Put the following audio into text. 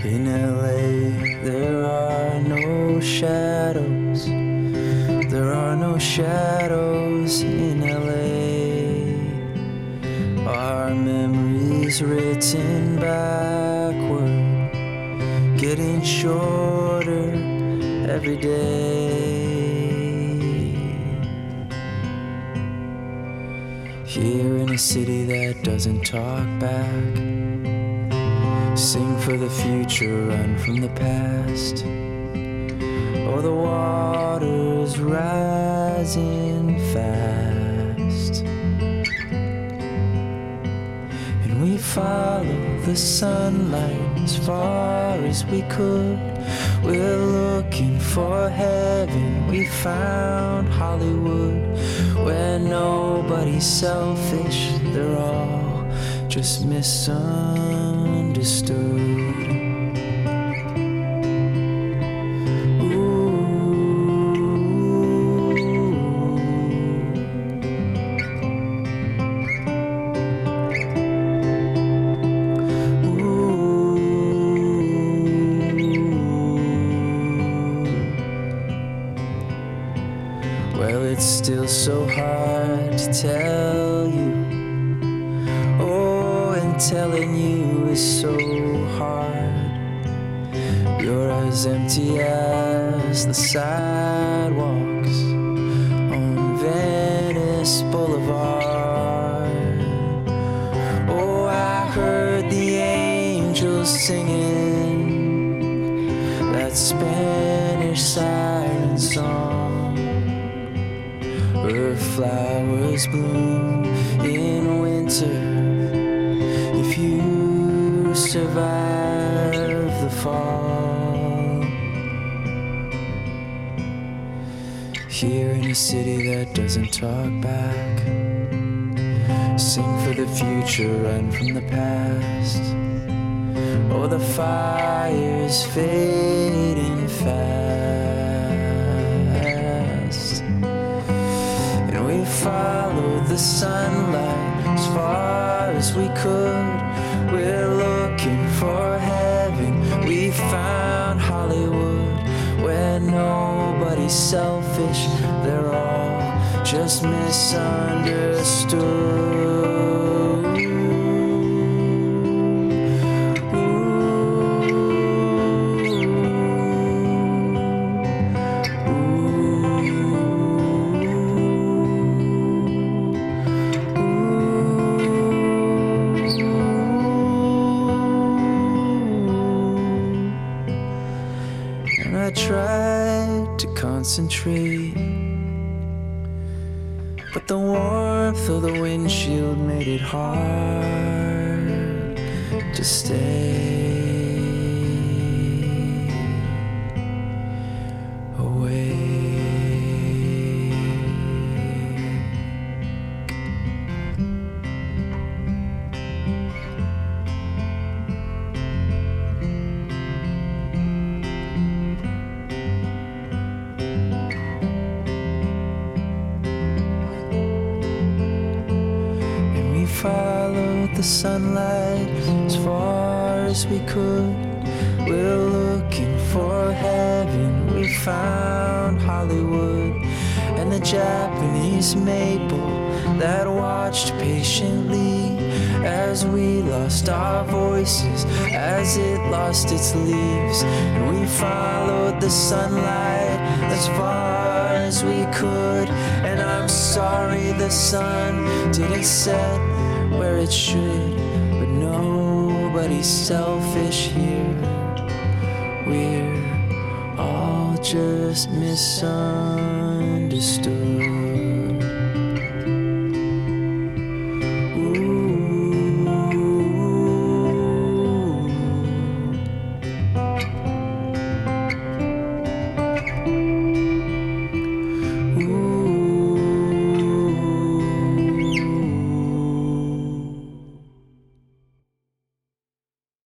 In LA, there are no shadows. There are no shadows in LA. Our memories written backward, getting shorter every day. Here in a city that doesn't talk back, sing for the future, run from the past. Oh, the water's rising fast, and we follow the sunlight as far as we could. We're looking for heaven, we found Hollywood, where nobody's selfish, they're all just misunderstood. Well, it's still so hard to tell you. Oh, and telling you is so hard. You're as empty as the sidewalks on Venice Boulevard. Oh, I heard the angels singing that Spanish siren song. Earth flowers bloom in winter if you survive the fall. Here in a city that doesn't talk back, sing for the future, run from the past. Oh, the fire's fading fast, and we followed the sunlight as far as we could. We're looking for heaven, we found Hollywood, where nobody's selfish, they're all just misunderstood. And I tried to concentrate, but the warmth of the windshield made it hard to stay awake. Followed the sunlight as far as we could. We're looking for heaven, we found Hollywood, and the Japanese maple that watched patiently as we lost our voices, as it lost its leaves. And we followed the sunlight as far as we could. And I'm sorry the sun didn't set where it should, but nobody's selfish here. We're all just misunderstood.